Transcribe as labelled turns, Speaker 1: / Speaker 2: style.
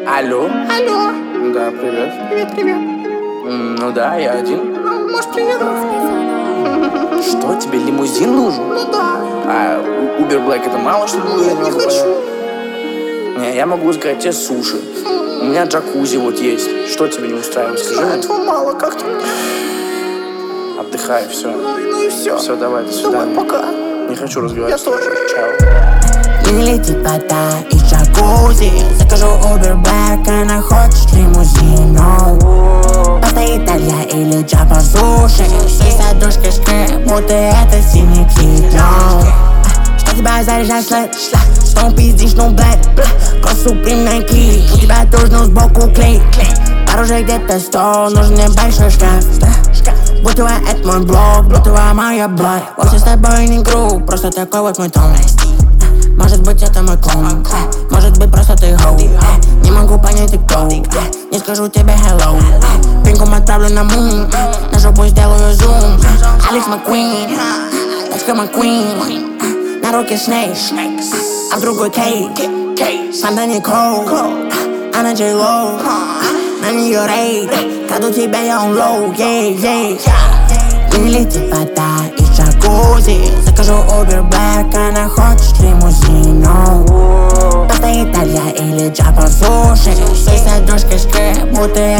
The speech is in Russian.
Speaker 1: Алло?
Speaker 2: Алло.
Speaker 1: Да, привет.
Speaker 2: Привет.
Speaker 1: Ну да, я один.
Speaker 2: Может, приеду?
Speaker 1: Что, тебе лимузин нужен?
Speaker 2: Ну да.
Speaker 1: А Uber Black это мало, что ли?
Speaker 2: Я не хочу.
Speaker 1: Не, я могу заказать тебе суши. У меня джакузи вот есть. Что тебе не устраивает, скажи мне?
Speaker 2: Этого мало как-то.
Speaker 1: Отдыхай, все.
Speaker 2: Ну и все.
Speaker 1: Все, давай, до
Speaker 2: Давай,
Speaker 1: свидания.
Speaker 2: пока.
Speaker 1: Не хочу разговаривать.
Speaker 2: Я тоже.
Speaker 1: Чао.
Speaker 3: Не летит вода из джакузи. Закажу Uber Black, она хочет лимузин. Постоит Италья или Джапа суши. Есть одушка шкры, будто это синий кит. Что тебя заряжает слэт? Что пиздишь, ну блэк. Просто Supreme Nike. У тебя должно сбоку клей. Оружие где-то 100, нужен небольшой шкаф. Будто это мой блог, будто моя блог. Вовсе с тобой не груб, просто такой вот мой тон. Может быть это мой клон, может быть просто ты хоу. Не могу понять ты кто, не скажу тебе hello. Пинком отправлю на мун, на жопу сделаю зум. Алекс Маккуин, тачка Маккуин. На руке Снейк, а в другой Кейт. Санда Никол, а на Джей Лоу. На нее рейд, краду тебя я он лоу, Не летит вода из джакузи. Закажу Uber Black, она хочет лимузин. Постоит Италья или Джапа суши. Есть одушка шкры, будто